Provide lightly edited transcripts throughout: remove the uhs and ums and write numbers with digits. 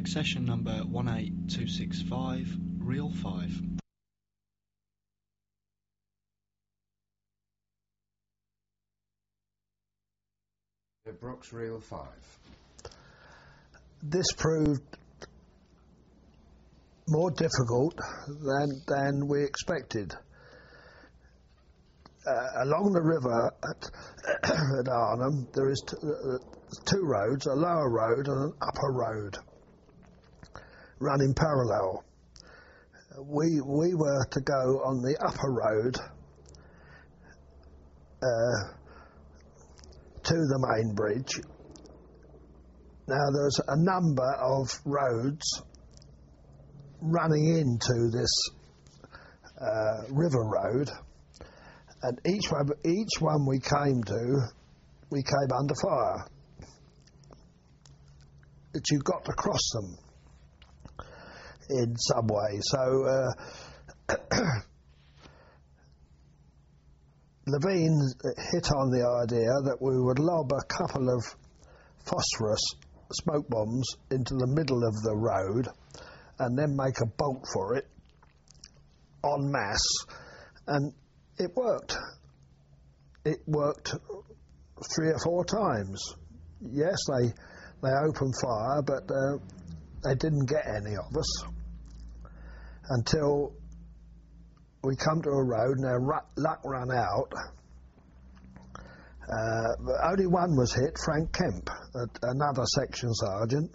accession number 18265, reel 5. Brooks, reel 5. This proved more difficult than we expected. Along the river at Arnhem, there is two roads, a lower road and an upper road, running parallel. We were to go on the upper road to the main bridge. Now there's a number of roads running into this river road, and each one we came to, we came under fire. But you've got to cross them in some way. So Levine hit on the idea that we would lob a couple of phosphorus smoke bombs into the middle of the road and then make a bolt for it en masse, and it worked. It worked 3 or 4 times. Yes, they opened fire, but they didn't get any of us until we come to a road and our luck ran out. Only one was hit, Frank Kemp, another section sergeant,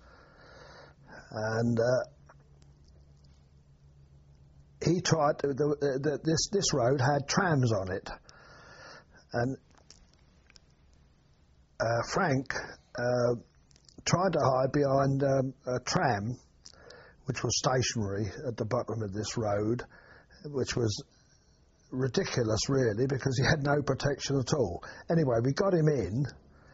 and he tried to, this road had trams on it, and Frank tried to hide behind a tram which was stationary at the bottom of this road, which was ridiculous really, because he had no protection at all. Anyway, we got him in,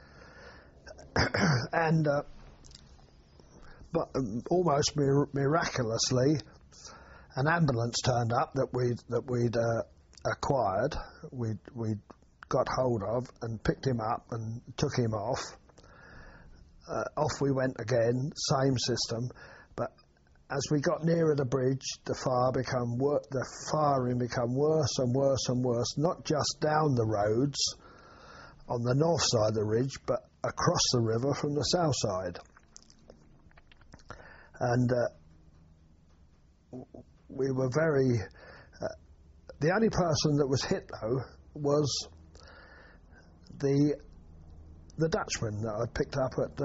and but almost miraculously an ambulance turned up that we'd acquired. We'd got hold of and picked him up and took him off. Off we went again, same system. But as we got nearer the bridge, the firing became worse and worse and worse. Not just down the roads on the north side of the ridge, but across the river from the south side. And we were very... the only person that was hit, though, was the Dutchman that I'd picked up at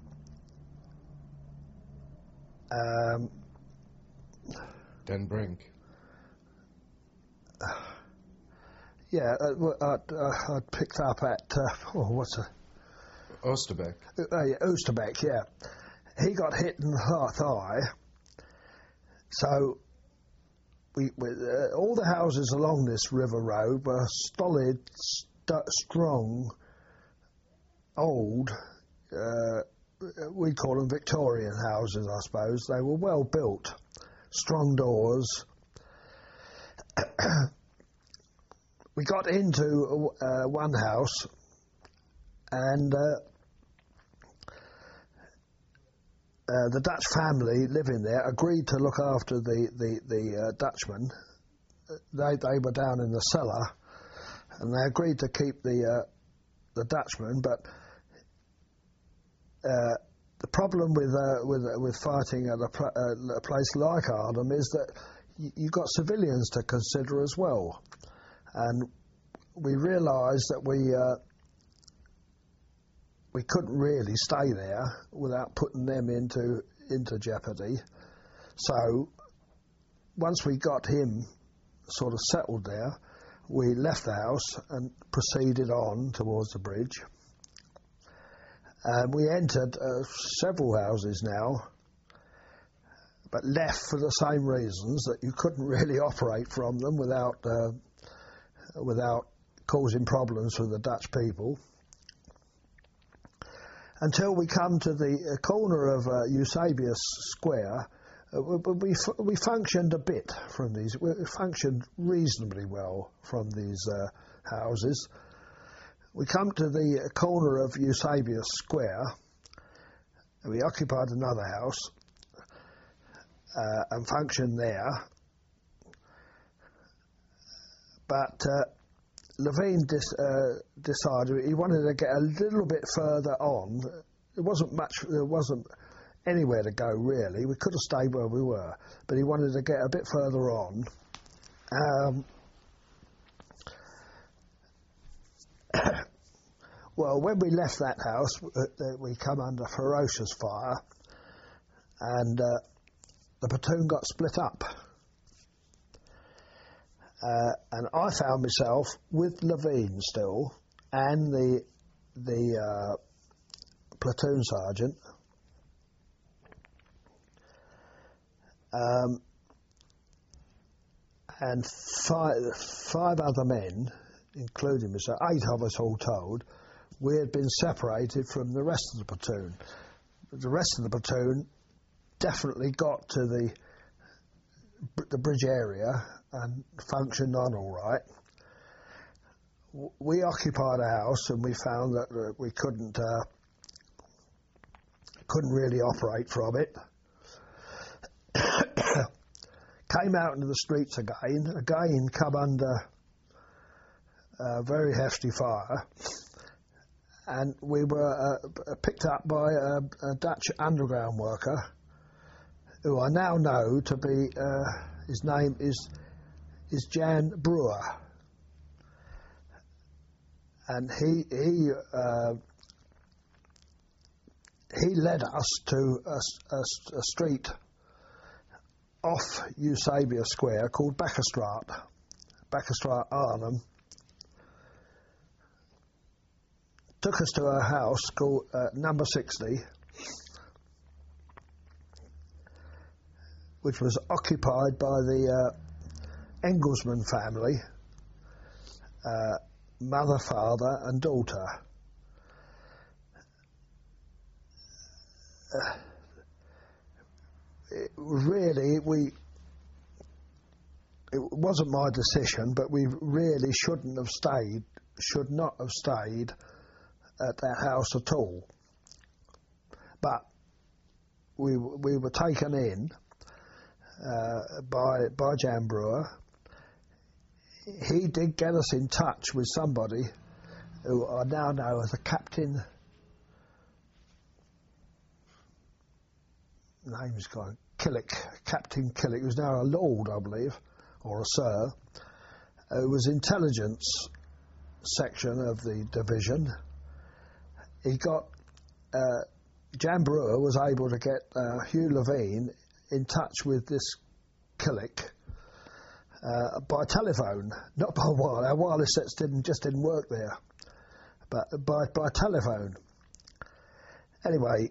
Den Brink. Yeah, I'd picked up at what's it? Oosterbeek. Yeah, Oosterbeek, yeah. He got hit in the thigh. So we all the houses along this river road were solid, strong, old. We'd call them Victorian houses, I suppose. They were well built, strong doors. We got into one house, and the Dutch family living there agreed to look after the Dutchman. They were down in the cellar, and they agreed to keep the Dutchman. But the problem with fighting at a place like Arnhem is that you've got civilians to consider as well, and we realised that we couldn't really stay there without putting them into jeopardy. So once we got him sort of settled there, we left the house and proceeded on towards the bridge. And we entered several houses now, but left for the same reasons, that you couldn't really operate from them without causing problems for the Dutch people. Until we come to the corner of Eusebius Square, we functioned a bit from these. We functioned reasonably well from these houses. We come to the corner of Eusebius Square, and we occupied another house, and function there. But Levine decided he wanted to get a little bit further on. There wasn't anywhere to go really. We could have stayed where we were, but he wanted to get a bit further on. Well, when we left that house, we come under ferocious fire, and the platoon got split up. And I found myself with Levine still, and the platoon sergeant. And five other men, including myself, 8 of us all told, we had been separated from the rest of the platoon. The rest of the platoon definitely got to the bridge area and functioned on all right. We occupied a house and we found that we couldn't really operate from it. Came out into the streets again come under very hefty fire, and we were picked up by a Dutch underground worker who I now know to be, his name is Jan Brewer, and he led us to a street off Eusebia Square called Bakkerstraat Arnhem. Took us to a house called number 60, which was occupied by the Engelsman family, mother, father and daughter. It wasn't my decision, but we really should not have stayed at that house at all. But we were taken in by Jan Brewer. He did get us in touch with somebody who I now know as a captain. Name's gone. Captain Killick, who's now a lord, I believe, or a sir, who was intelligence section of the division. He got Jan Brewer was able to get Hugh Levine in touch with this Killick by telephone, not by wireless. Our wireless sets didn't work there, but by telephone. Anyway,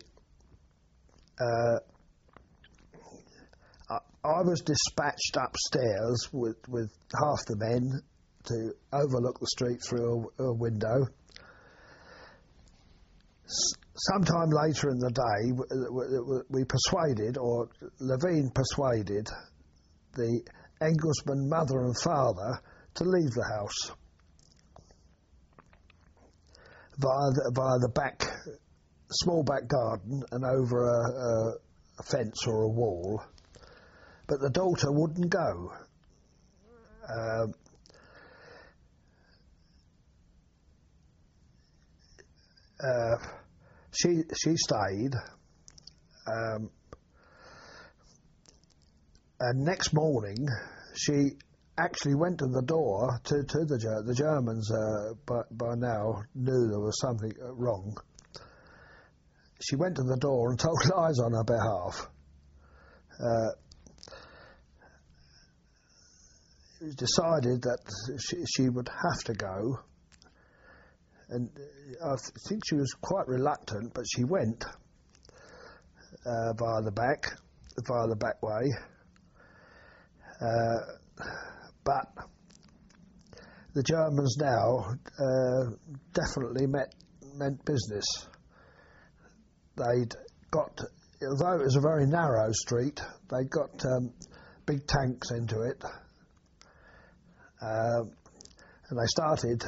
I was dispatched upstairs with half the men to overlook the street through a window. Sometime later in the day, we persuaded, or Levine persuaded, the Engelsman mother and father to leave the house via the small back garden and over a fence or a wall. But the daughter wouldn't go. She stayed, and next morning she actually went to the door to the Germans. By now knew there was something wrong. She went to the door and told lies on her behalf. It was decided that she would have to go, and I think she was quite reluctant, but she went via the back way. But the Germans now definitely meant business. They'd got, although it was a very narrow street, they'd got big tanks into it. And they started,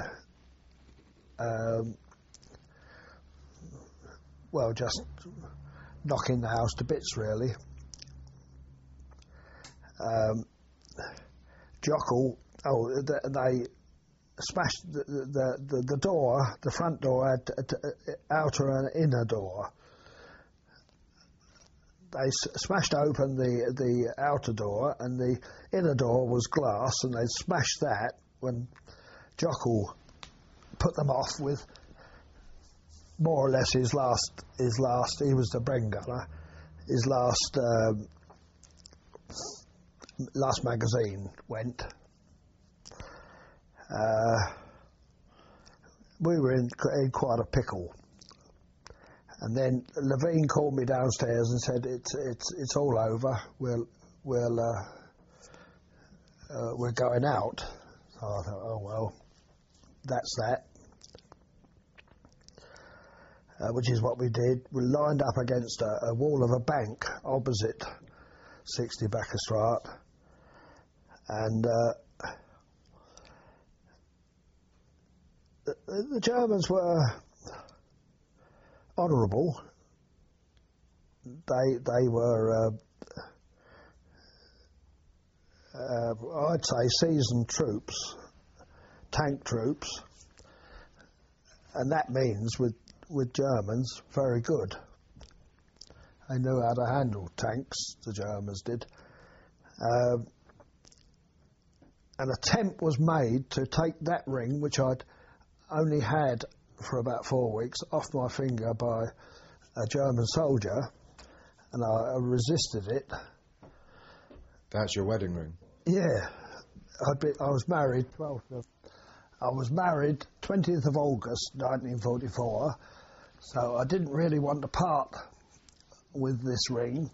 just knocking the house to bits, really. Jockle, they smashed the door. The front door had outer and inner door. They smashed open the outer door, and the inner door was glass, and they smashed that when Jockle put them off with more or less his last. He was the Bren gunner. His last magazine went. We were in quite a pickle, and then Levine called me downstairs and said it's all over. We're going out. So I thought, oh well, that's that. Which is what we did. We lined up against a wall of a bank opposite 60 Bacchus-Straat, and the Germans were honourable. They were, I'd say, seasoned troops, tank troops, and that means with Germans, very good. They knew how to handle tanks, the Germans did. An attempt was made to take that ring, which I'd only had for about 4 weeks, off my finger by a German soldier, and I resisted it. That's your wedding ring? Yeah. I was married 20th of August 1944, so I didn't really want to part with this ring.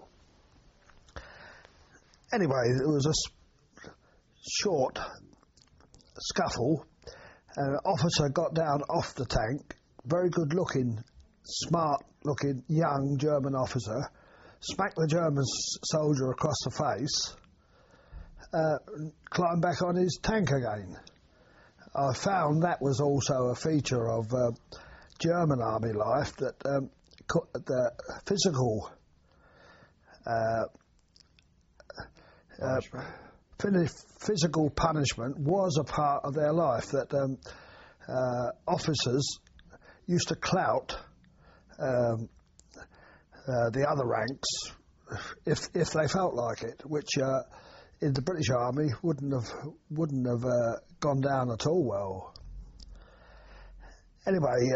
Anyway, there was a short scuffle. An officer got down off the tank, very good-looking, smart-looking, young German officer, smacked the German soldier across the face, climbed back on his tank again. I found that was also a feature of German army life, that the physical punishment was a part of their life, that officers used to clout the other ranks if they felt like it, which in the British Army wouldn't have gone down at all well. Anyway,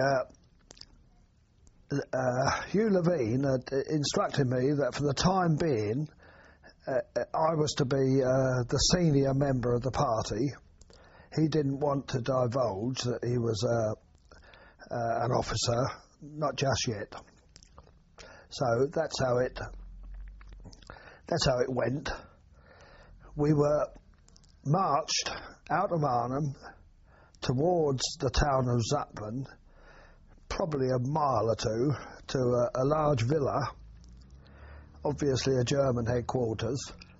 Hugh Levine had instructed me that for the time being I was to be the senior member of the party. He didn't want to divulge that he was an officer, not just yet. So that's how it went. We were marched out of Arnhem towards the town of Zutphen, probably a mile or two, to a large villa, obviously a German headquarters.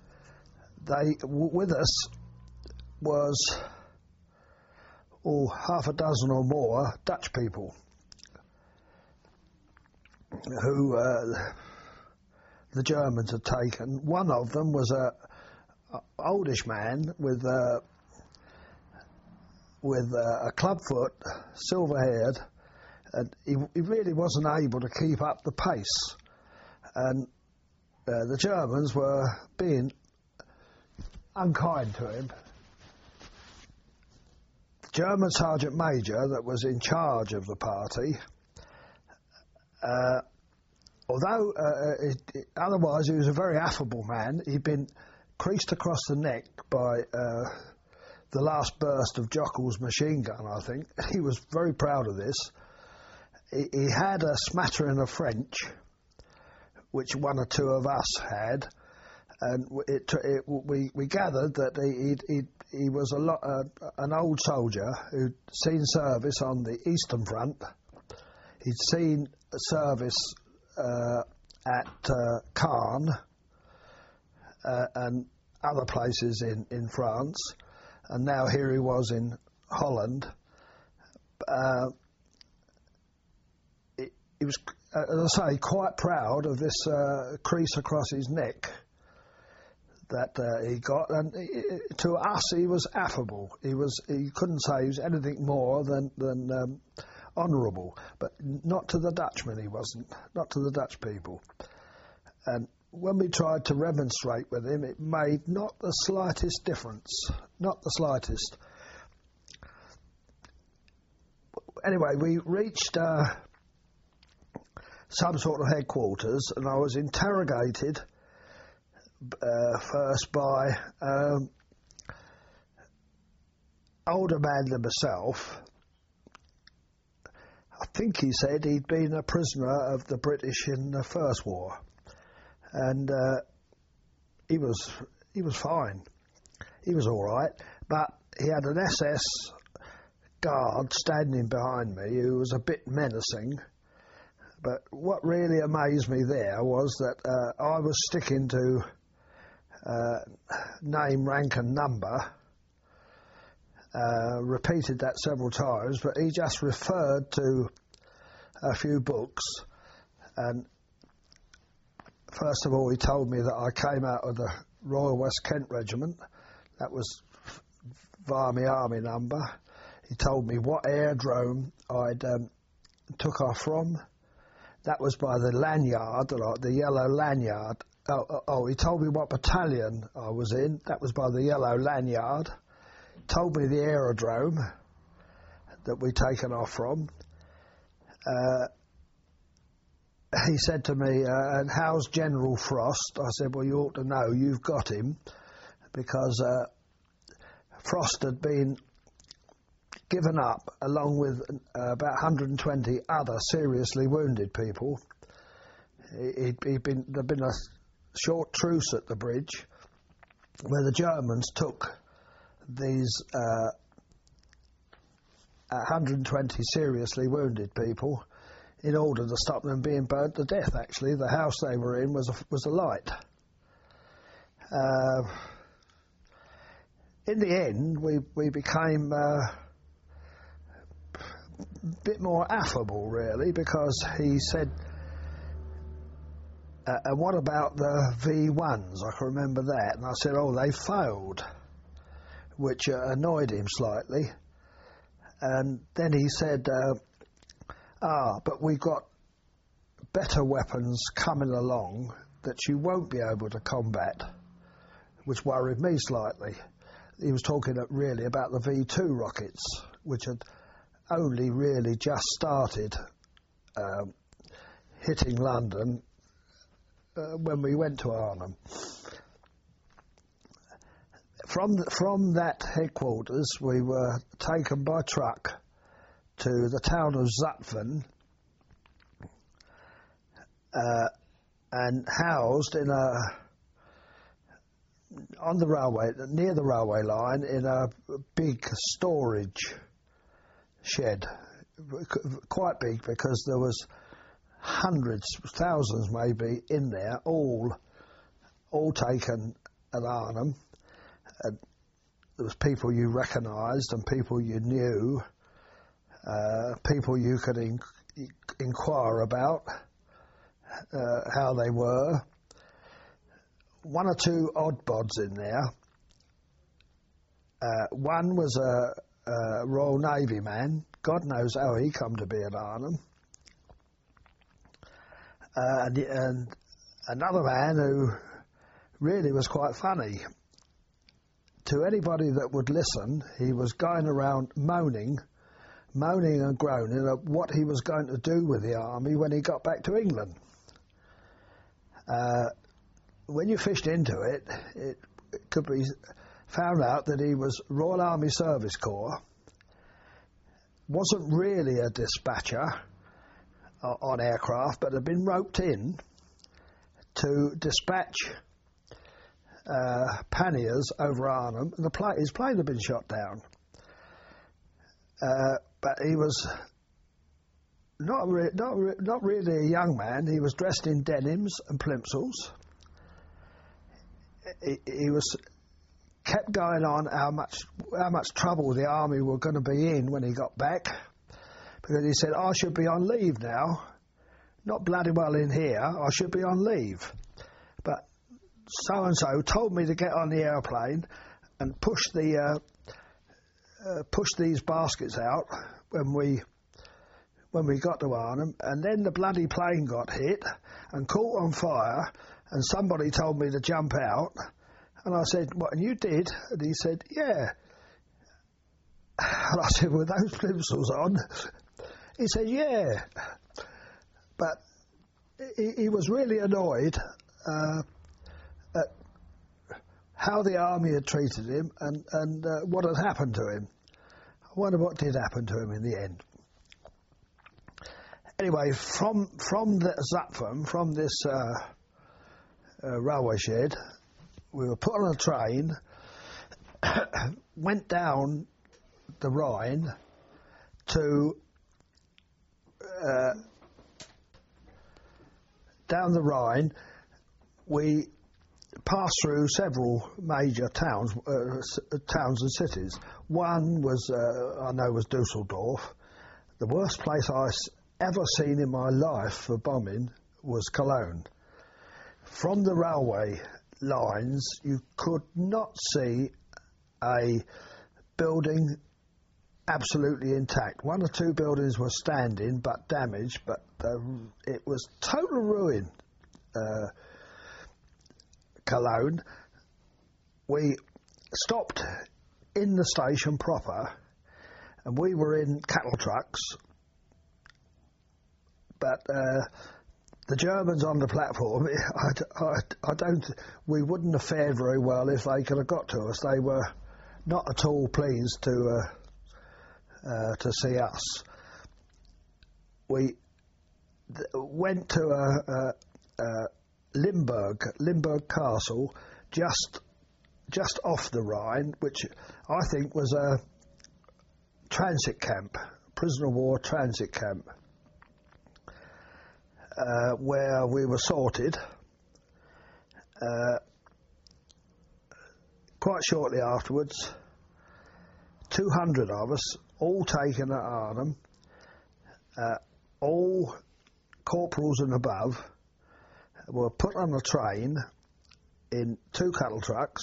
With us was half a dozen or more Dutch people who the Germans had taken. One of them was a oldish man with a clubfoot, silver-haired, and he really wasn't able to keep up the pace. And the Germans were being unkind to him. The German Sergeant Major that was in charge of the party, although otherwise he was a very affable man, he'd been creased across the neck by the last burst of Jockle's machine gun, I think. He was very proud of this. He had a smattering of French, which one or two of us had, and we gathered that he was an old soldier who'd seen service on the Eastern Front. He'd seen service at Caen and other places in France, and now here he was in Holland. He was, as I say, quite proud of this crease across his neck that he got, and to us he was affable. He couldn't say he was anything more than honourable, but not to the Dutchmen he wasn't, not to the Dutch people. And when we tried to remonstrate with him, it made not the slightest difference, not the slightest. Anyway, we reached some sort of headquarters, and I was interrogated first by older man than myself. I think he said he'd been a prisoner of the British in the First War, and he was fine. He was all right, but he had an SS guard standing behind me who was a bit menacing. But what really amazed me there was that I was sticking to name, rank and number, repeated that several times, but he just referred to a few books. And first of all, he told me that I came out of the Royal West Kent Regiment. That was via my army number. He told me what aerodrome I'd took off from. That was by the lanyard, the yellow lanyard. He told me what battalion I was in. That was by the yellow lanyard. Told me the aerodrome that we'd taken off from. He said to me, and how's General Frost? I said, well, you ought to know, you've got him, because Frost had been given up along with about 120 other seriously wounded people. There'd been a short truce at the bridge where the Germans took these 120 seriously wounded people in order to stop them being burnt to death. Actually, the house they were in was alight. In the end, we became a bit more affable, really, because he said, and what about the V1s? I can remember that. And I said, oh, they failed, which annoyed him slightly. And then he said, but we've got better weapons coming along that you won't be able to combat, which worried me slightly. He was talking really about the V2 rockets, which had only really just started hitting London when we went to Arnhem. From that headquarters, we were taken by truck to the town of Zutphen and housed on the railway, near the railway line, in a big storage shed, quite big, because there was hundreds, thousands maybe in there, all taken at Arnhem. There was people you recognised and people you knew, people you could inquire about how they were. One or two odd bods in there. One was a Royal Navy man. God knows how he come to be at Arnhem. And another man who really was quite funny. To anybody that would listen, he was going around moaning and groaning at what he was going to do with the army when he got back to England. When you fished into it, it could be found out that he was Royal Army Service Corps, wasn't really a dispatcher on aircraft, but had been roped in to dispatch panniers over Arnhem, and his plane had been shot down. But he was not really a young man. He was dressed in denims and plimsolls. He was kept going on how much trouble the army were going to be in when he got back, because he said, I should be on leave now, not bloody well in here, I should be on leave. But so-and-so told me to get on the airplane and push these baskets out when we got to Arnhem, and then the bloody plane got hit and caught on fire, and somebody told me to jump out, and I said, what, and you did? And he said, yeah. And I said, were those plimsolls on? He said, yeah. But he was really annoyed at how the army had treated him and what had happened to him. I wonder what did happen to him in the end. Anyway, from the Zutphen, from this railway shed, we were put on a train, went down the Rhine to down the Rhine. We passed through several major towns and cities. One was, I know, was Dusseldorf. The worst place I ever seen in my life for bombing was Cologne. From the railway lines, you could not see a building absolutely intact. One or two buildings were standing but damaged, but it was total ruin. Cologne. We stopped in the station proper, and we were in cattle trucks, but the Germans on the platform, I don't. We wouldn't have fared very well if they could have got to us. They were not at all pleased to see us. We went to Limburg Castle, just off the Rhine, which I think was a transit camp, prisoner of war transit camp, where we were sorted. Quite shortly afterwards, 200 of us, all taken at Arnhem, all corporals and above, were put on a train in 2 cattle trucks,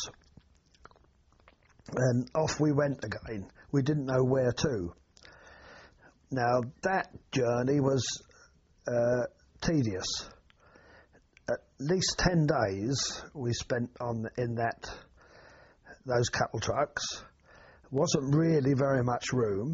and off we went again. We didn't know where to. Now, that journey was tedious. At least 10 days we spent in those cattle trucks. Wasn't really very much room.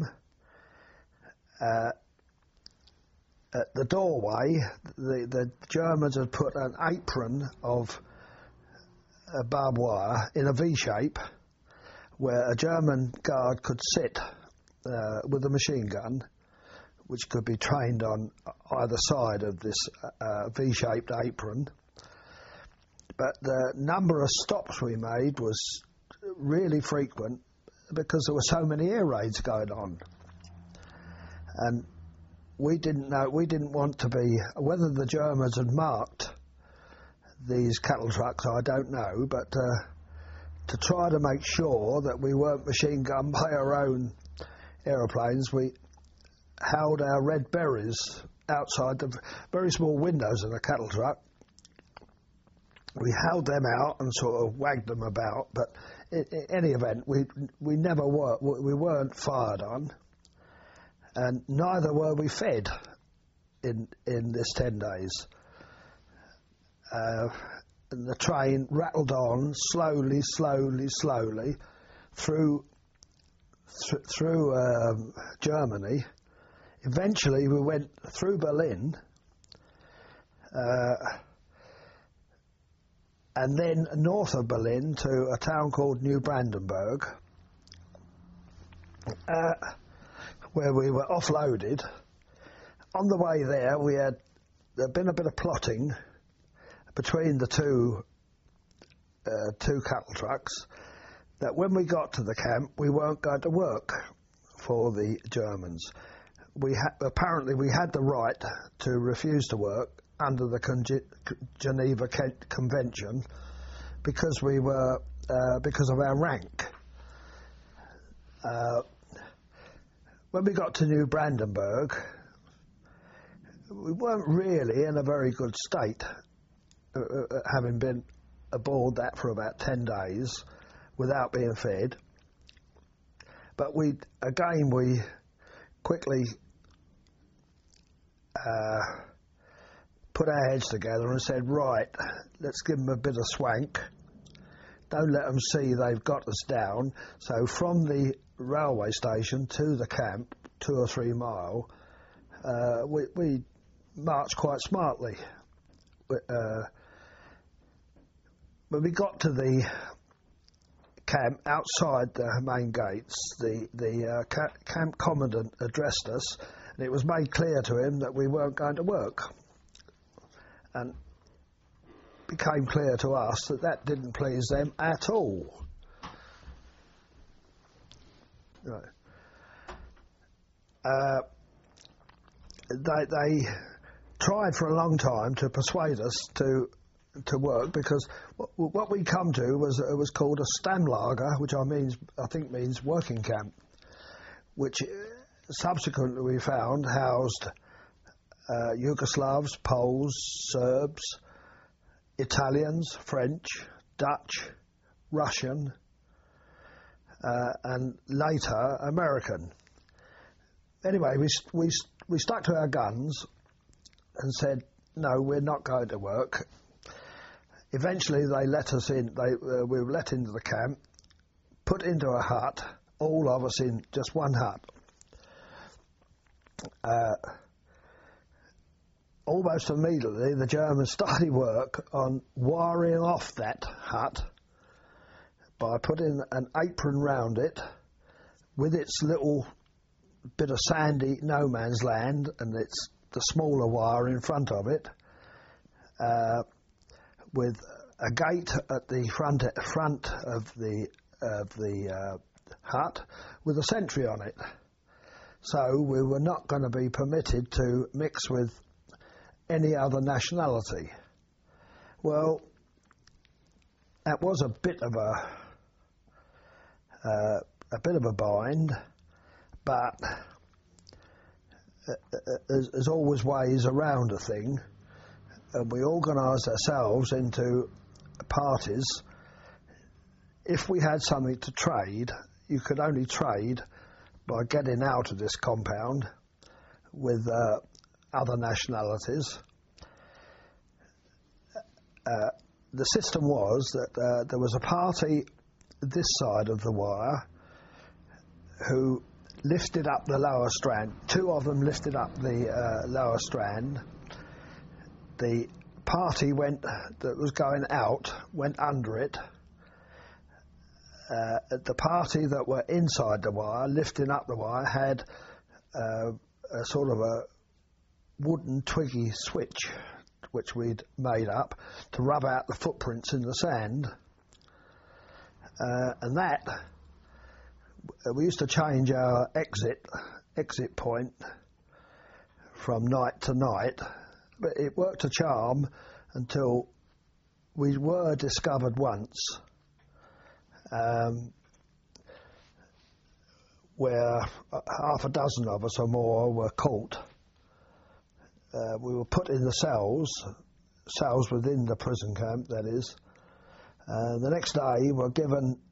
At the doorway, the Germans had put an apron of barbed wire in a V shape, where a German guard could sit with a machine gun, which could be trained on either side of this V-shaped apron. But the number of stops we made was really frequent because there were so many air raids going on. And we didn't want to be, whether the Germans had marked these cattle trucks, I don't know, but to try to make sure that we weren't machine gunned by our own aeroplanes, we held our red berries outside the very small windows of the cattle truck. We held them out and sort of wagged them about, but in any event, we weren't fired on, and neither were we fed in this 10 days. And the train rattled on slowly through Germany. Eventually, we went through Berlin, and then north of Berlin to a town called New Brandenburg, where we were offloaded. On the way there, there'd been a bit of plotting between the two cattle trucks, that when we got to the camp, we weren't going to work for the Germans. Apparently we had the right to refuse to work under the Geneva Convention because we were because of our rank. When we got to New Brandenburg, we weren't really in a very good state, having been aboard that for about 10 days without being fed. But we quickly put our heads together and said, right, let's give them a bit of swank. Don't let them see they've got us down. So from the railway station to the camp, 2 or 3 mile, we marched quite smartly. When we got to the camp outside the main gates, the camp commandant addressed us, and it was made clear to him that we weren't going to work. And became clear to us that that didn't please them at all. Right. They tried for a long time to persuade us to work, because what we come to was called a Stammlager, which I think means working camp, which subsequently we found housed Yugoslavs, Poles, Serbs, Italians, French, Dutch, Russian, and later American. Anyway, we stuck to our guns and said, no, we're not going to work. Eventually they let us in. We were let into the camp, put into a hut, all of us in just one hut. Almost immediately the Germans started work on wiring off that hut by putting an apron round it with its little bit of sandy no man's land and its the smaller wire in front of it, with a gate at the front of the hut with a sentry on it. So we were not going to be permitted to mix with any other nationality. Well, that was a bit of a bind, but there's always ways around a thing, and we organised ourselves into parties. If we had something to trade, you could only trade by getting out of this compound with other nationalities. The system was that there was a party this side of the wire who lifted up the lower strand. 2 of them lifted up the lower strand. The party that was going out went under it. The party that were inside the wire, lifting up the wire, had a sort of a wooden twiggy switch which we'd made up to rub out the footprints in the sand, and that we used to change our exit point from night to night, but it worked a charm until we were discovered once, where half a dozen of us or more were caught. We were put in the cells within the prison camp, that is. The next day we were given